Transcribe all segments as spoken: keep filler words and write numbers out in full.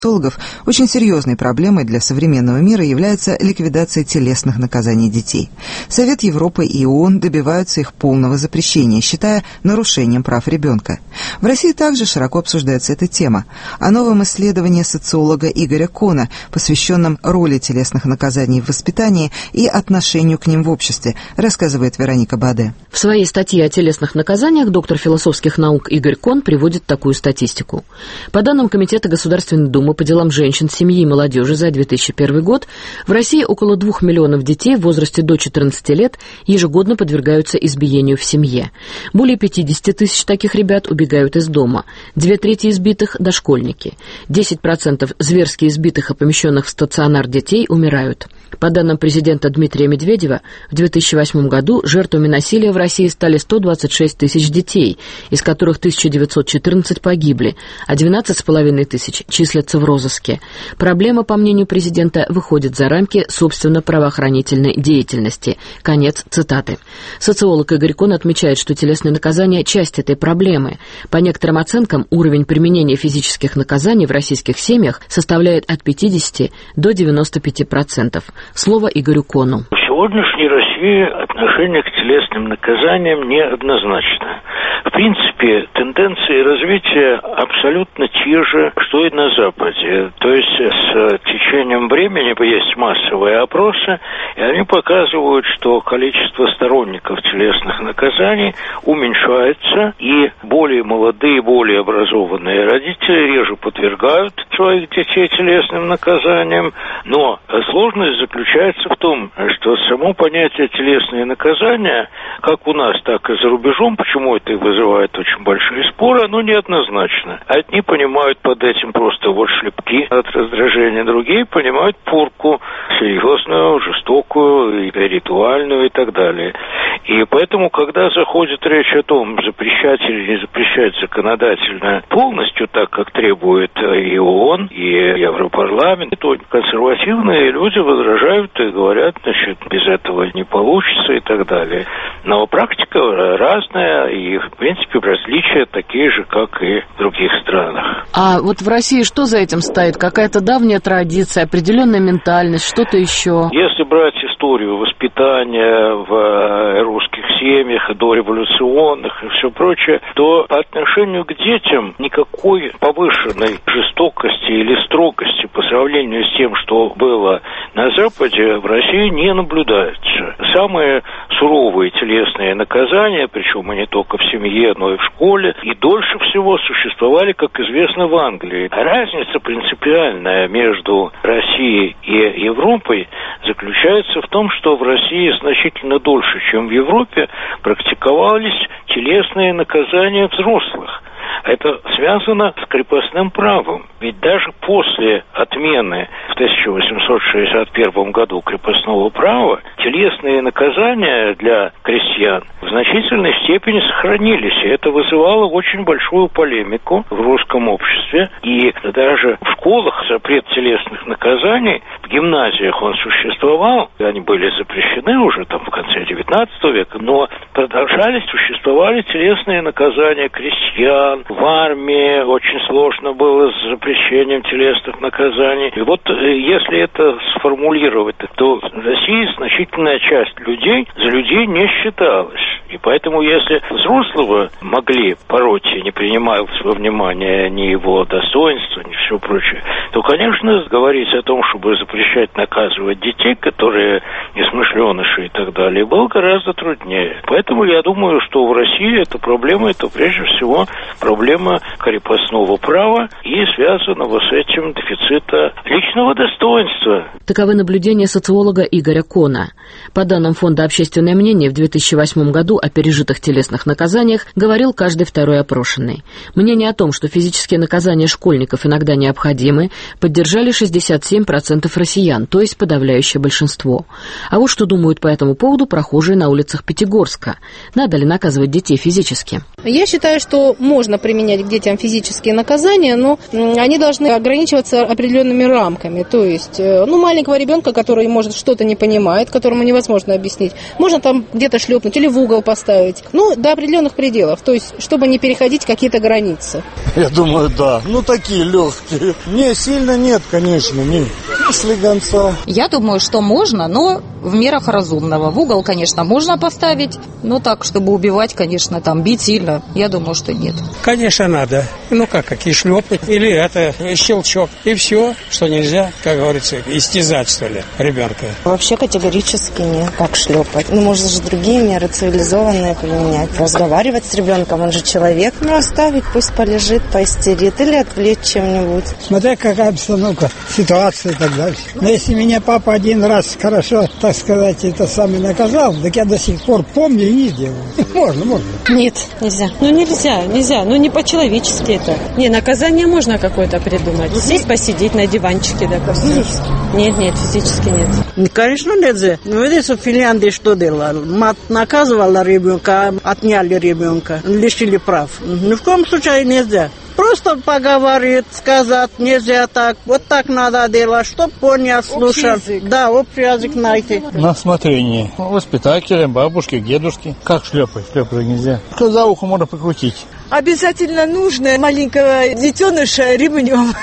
Социологов, очень серьезной проблемой для современного мира является ликвидация телесных наказаний детей. Совет Европы и ООН добиваются их полного запрещения, считая нарушением прав ребенка. В России также широко обсуждается эта тема. О новом исследовании социолога Игоря Кона, посвященном роли телесных наказаний в воспитании и отношению к ним в обществе, рассказывает Вероника Баде. В своей статье о телесных наказаниях доктор философских наук Игорь Кон приводит такую статистику. По данным Комитета Государственной Думы по делам женщин, семьи и молодежи за две тысячи первый год в России около двух миллионов детей в возрасте до четырнадцати лет ежегодно подвергаются избиению в семье. Более пятьдесят тысяч таких ребят убегают из дома. Две трети избитых – дошкольники. десять процентов зверски избитых и помещенных в стационар детей умирают. По данным президента Дмитрия Медведева, в две тысячи восьмом году жертвами насилия в России стали сто двадцать шесть тысяч детей, из которых тысяча девятьсот четырнадцать погибли, а двенадцать с половиной тысяч числятся в розыске. Проблема, по мнению президента, выходит за рамки, собственно, правоохранительной деятельности. Конец цитаты. Социолог Игорь Кон отмечает, что телесные наказания – часть этой проблемы. По некоторым оценкам, уровень применения физических наказаний в российских семьях составляет от пятидесяти до девяноста пяти процентов. Слово Игорю Кону. В сегодняшней России отношение к телесным наказаниям неоднозначно. В принципе, тенденции развития абсолютно те же, что и на Западе. То есть с течением времени есть массовые опросы, и они показывают, что количество сторонников телесных наказаний уменьшается, и более молодые, более образованные родители реже подвергают своих детей телесным наказаниям. Но сложность заключается в том, что само понятие телесные наказания, как у нас, так и за рубежом, почему это и вызывает очень большие споры, оно неоднозначно. Одни понимают под этим просто вот шлепки от раздражения, другие понимают порку, серьезную, жестокую, и ритуальную и так далее. И поэтому, когда заходит речь о том, запрещать или не запрещать законодательно полностью, так как требует и ООН, и Европарламент, то консервативные люди возражают и говорят, значит, без этого не получится и так далее. Но практика разная, и, в принципе, различия такие же, как и в других странах. А вот в России что за этим стоит? Какая-то давняя традиция, определенная ментальность, что-то еще? Если брать историю воспитания в русских семьях, дореволюционных и все прочее, то по отношению к детям никакой повышенной жестокости или строгости по сравнению с тем, что было на Западе, в России не наблюдается. Самые суровые телесные наказания, причем и не только в семье, но и в школе, и дольше всего существовали, как известно, в Англии. Разница принципиальная между Россией и Европой заключается в том, что в России значительно дольше, чем в Европе, практиковались телесные наказания взрослых. Это связано с крепостным правом. Ведь даже после отмены в тысяча восемьсот шестьдесят первом году крепостного права телесные наказания для крестьян в значительной степени сохранились. И это вызывало очень большую полемику в русском обществе. И даже в школах запрет телесных наказаний, в гимназиях он существовал, они были запрещены уже там в конце девятнадцатого века, но продолжались, существовали телесные наказания крестьян. В армии очень сложно было с запрещением телесных наказаний. И вот если это сформулировать, то в России значительная часть людей за людей не считалась. И поэтому, если взрослого могли пороть, не принимая во внимание ни его достоинства, ни все прочее, то, конечно, говорить о том, чтобы запрещать наказывать детей, которые несмышленыши и так далее, было гораздо труднее. Поэтому я думаю, что в России эта проблема, это прежде всего проблема крепостного права и связанного с этим дефицита личного достоинства. Таковы наблюдения социолога Игоря Кона. По данным Фонда «Общественное мнение», в две тысячи восьмом году о пережитых телесных наказаниях говорил каждый второй опрошенный. Мнение о том, что физические наказания школьников иногда необходимы, поддержали шестьдесят семь процентов россиян, то есть подавляющее большинство. А вот что думают по этому поводу прохожие на улицах Пятигорска. Надо ли наказывать детей физически? Я считаю, что можно можно применять к детям физические наказания, но они должны ограничиваться определенными рамками. То есть, ну, маленького ребенка, который, может, что-то не понимает, которому невозможно объяснить, можно там где-то шлепнуть или в угол поставить. Ну, до определенных пределов, то есть, чтобы не переходить какие-то границы. Я думаю, да. Ну, такие легкие. Не, сильно нет, конечно, не. Слегонца. Я думаю, что можно, но в мерах разумного. В угол, конечно, можно поставить, но так, чтобы убивать, конечно, там, бить сильно, я думаю, что нет. Конечно, надо. Ну, как, какие шлепать, или это щелчок, и все, что нельзя, как говорится, истязать, что ли, ребенка. Вообще категорически не так шлепать. Ну, можно же другие меры цивилизованные применять. Разговаривать с ребенком, он же человек. Ну, оставить, пусть полежит, поистерит, или отвлечь чем-нибудь. Смотря какая обстановка, ситуация и так далее. Но если меня папа один раз хорошо, так сказать, это самый наказал, так я до сих пор помню и не сделаю. Можно, можно. Нет, нельзя. Ну, нельзя, нельзя. Ну, не по-человечески это. Не, наказание можно какое-то придумать. Здесь посидеть на диванчике, допустим. Физически? Нет, нет, физически нет. Конечно, нельзя. Ну, видишь, в Финляндии что делали? Мать наказывала ребенка, отняли ребенка, лишили прав. Ни в коем случае нельзя. Просто поговорить, сказать, нельзя так, вот так надо делать, чтоб понял, слушал. Да, общий язык найти. На смотрение. Воспитателям, бабушке, дедушке. Как шлепать? Шлепать нельзя. За ухо можно покрутить. Обязательно нужно маленького детеныша ремнем.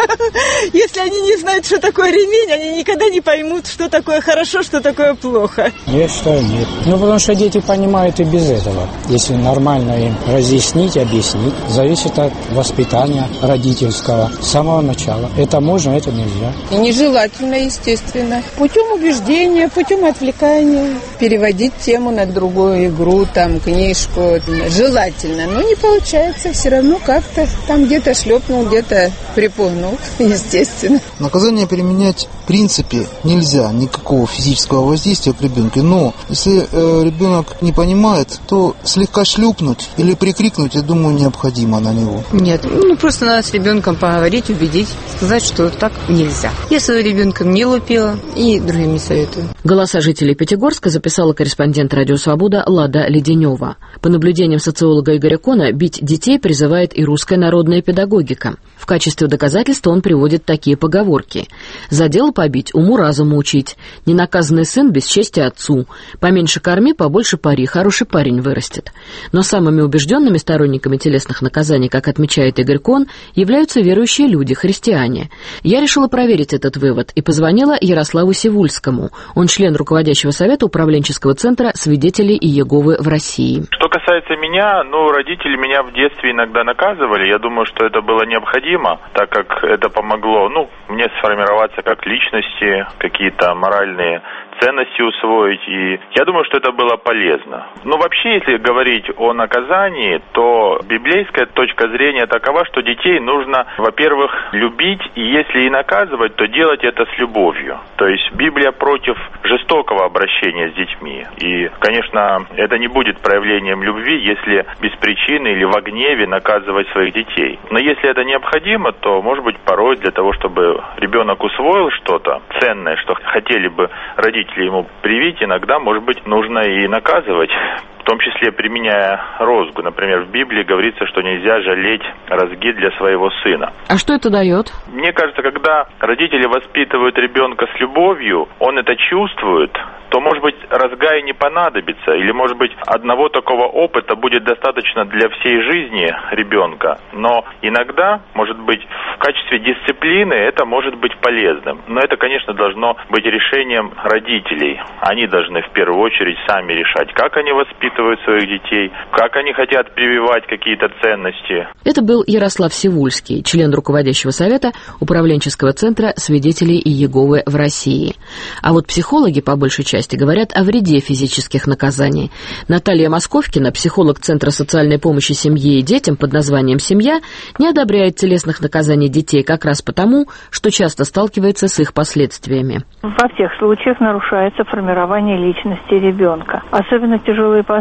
Если они не знают, что такое ремень, они никогда не поймут, что такое хорошо, что такое плохо. Я считаю, нет. Ну, потому что дети понимают и без этого. Если нормально им разъяснить, объяснить, зависит от воспитания родительского с самого начала. Это можно, это нельзя. И нежелательно, естественно. Путем убеждения, путем отвлекания. Переводить тему на другую игру, там, книжку. Желательно, но не получается. Все равно как-то там где-то шлепнул, где-то припугнул. Естественно. Наказание применять в принципе нельзя, никакого физического воздействия к ребенку. Но если э, ребенок не понимает, то слегка шлепнуть или прикрикнуть, я думаю, необходимо на него. Нет, ну просто надо с ребенком поговорить, убедить, сказать, что так нельзя. Я своим ребенком не лупила и другим не советую. Голоса жителей Пятигорска записала корреспондент «Радио Свобода» Лада Леденева. По наблюдениям социолога Игоря Кона, бить детей призывает и русская народная педагогика. В качестве доказательства он приводит такие поговорки. «За дело побить, уму-разуму учить. Ненаказанный сын без чести отцу. Поменьше корми, побольше пари, хороший парень вырастет». Но самыми убежденными сторонниками телесных наказаний, как отмечает Игорь Кон, являются верующие люди, христиане. Я решила проверить этот вывод и позвонила Ярославу Сивульскому. Он член руководящего совета управленческого центра «Свидетелей Иеговы» в России. Что касается меня, ну, родители меня в детстве иногда наказывали. Я думаю, что это было необходимо, так как это помогло, ну, мне сформироваться как личности, какие-то моральные ценности усвоить, и я думаю, что это было полезно. Но вообще, если говорить о наказании, то библейская точка зрения такова, что детей нужно, во-первых, любить, и если и наказывать, то делать это с любовью. То есть Библия против жестокого обращения с детьми. И, конечно, это не будет проявлением любви, если без причины или во гневе наказывать своих детей. Но если это необходимо, то, может быть, порой для того, чтобы ребенок усвоил что-то ценное, что хотели бы родители ему привить, иногда, может быть, нужно и наказывать, в том числе применяя розгу. Например, в Библии говорится, что нельзя жалеть розги для своего сына. А что это дает? Мне кажется, когда родители воспитывают ребенка с любовью, он это чувствует, то, может быть, розга и не понадобится, или, может быть, одного такого опыта будет достаточно для всей жизни ребенка. Но иногда, может быть, в качестве дисциплины это может быть полезным. Но это, конечно, должно быть решением родителей. Они должны в первую очередь сами решать, как они воспитывают своих детей, как они хотят прививать какие-то ценности. Это был Ярослав Сивульский, член руководящего совета управленческого центра «Свидетелей Иеговы» в России. А вот психологи, по большей части, говорят о вреде физических наказаний. Наталья Московкина, психолог Центра социальной помощи семье и детям под названием «Семья», не одобряет телесных наказаний детей как раз потому, что часто сталкивается с их последствиями. Во всех случаях нарушается формирование личности ребенка. Особенно тяжелые последствия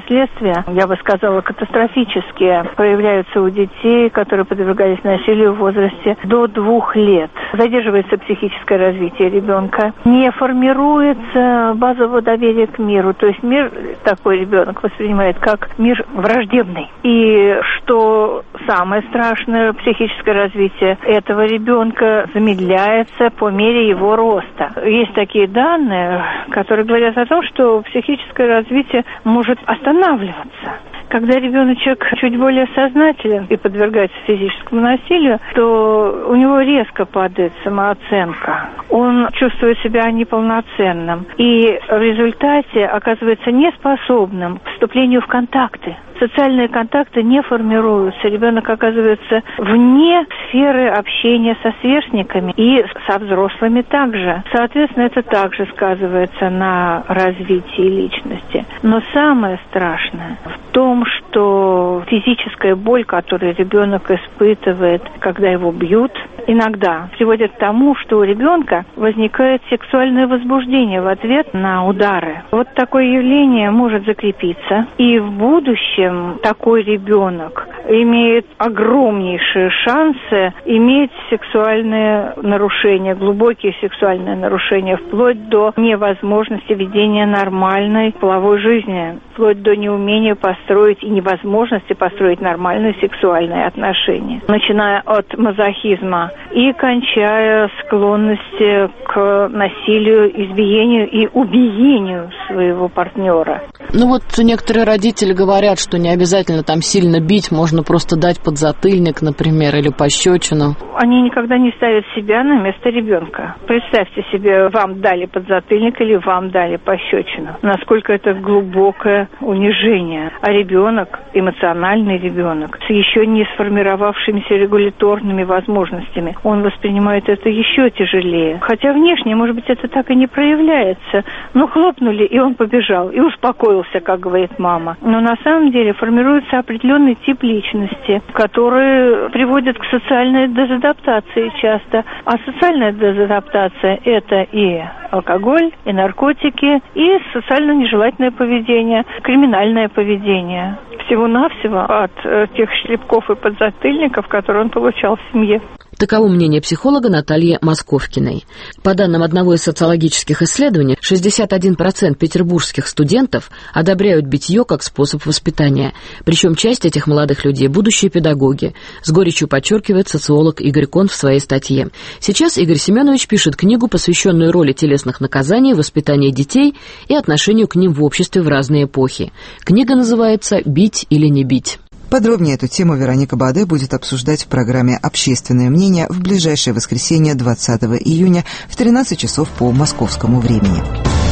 последствия, я бы сказала, катастрофические, проявляются у детей, которые подвергались насилию в возрасте до двух лет. Задерживается психическое развитие ребенка, не формируется базового доверия к миру, то есть мир такой ребенок воспринимает как мир враждебный. И что самое страшное, психическое развитие этого ребенка замедляется по мере его роста. Есть такие данные, которые говорят о том, что психическое развитие может останавливаться. Когда ребеночек чуть более сознателен и подвергается физическому насилию, то у него резко падает самооценка. Он чувствует себя неполноценным и в результате оказывается неспособным к вступлению в контакты. Социальные контакты не формируются. Ребенок оказывается вне сферы общения со сверстниками и со взрослыми также. Соответственно, это также сказывается на развитии личности. Но самое страшное в том, что физическая боль, которую ребенок испытывает, когда его бьют, иногда приводит к тому, что у ребенка возникает сексуальное возбуждение в ответ на удары. Вот такое явление может закрепиться, и в будущем такой ребенок имеет огромнейшие шансы иметь сексуальные нарушения, глубокие сексуальные нарушения, вплоть до невозможности ведения нормальной половой жизни, вплоть до неумения построить и невозможности построить нормальные сексуальные отношения, начиная от мазохизма и кончая склонности к насилию, избиению и убиению своего партнера. Ну вот некоторые родители говорят, что не обязательно там сильно бить, можно просто дать подзатыльник, например, или пощечину. Они никогда не ставят себя на место ребенка. Представьте себе, вам дали подзатыльник или вам дали пощечину. Насколько это глубокое унижение. А ребенок, эмоциональный ребенок, с еще не сформировавшимися регуляторными возможностями, он воспринимает это еще тяжелее. Хотя внешне, может быть, это так и не проявляется. Но хлопнули, и он побежал, и успокоился, как говорит мама. Но на самом деле формируется определенный тип личности, который приводит к социальной дезадаптации часто. А социальная дезадаптация – это и алкоголь, и наркотики, и социально нежелательное поведение, криминальное поведение. Всего-навсего от э, тех шлепков и подзатыльников, которые он получал в семье. Таково мнение психолога Натальи Московкиной. По данным одного из социологических исследований, шестьдесят один процент петербургских студентов одобряют битье как способ воспитания. Причем часть этих молодых людей – будущие педагоги. С горечью подчеркивает социолог Игорь Кон в своей статье. Сейчас Игорь Семенович пишет книгу, посвященную роли телесных наказаний в воспитании детей и отношению к ним в обществе в разные эпохи. Книга называется «Бить или не бить». Подробнее эту тему Вероника Баде будет обсуждать в программе «Общественное мнение» в ближайшее воскресенье двадцатого июня в тринадцать часов по московскому времени.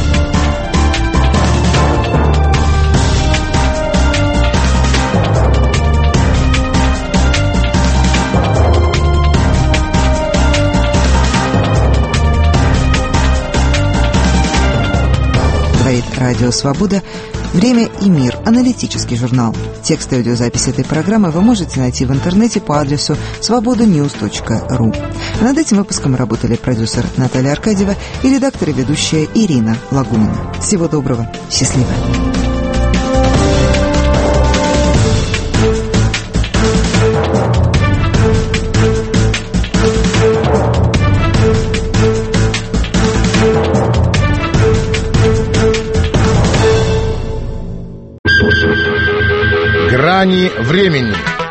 Говорит Радио Свобода. «Время и мир» – аналитический журнал. Текст и аудиозапись этой программы вы можете найти в интернете по адресу свобода ньюс точка ру. Над этим выпуском работали продюсер Наталья Аркадьева и редактор и ведущая Ирина Лагунина. Всего доброго. Счастливо. Грани времени.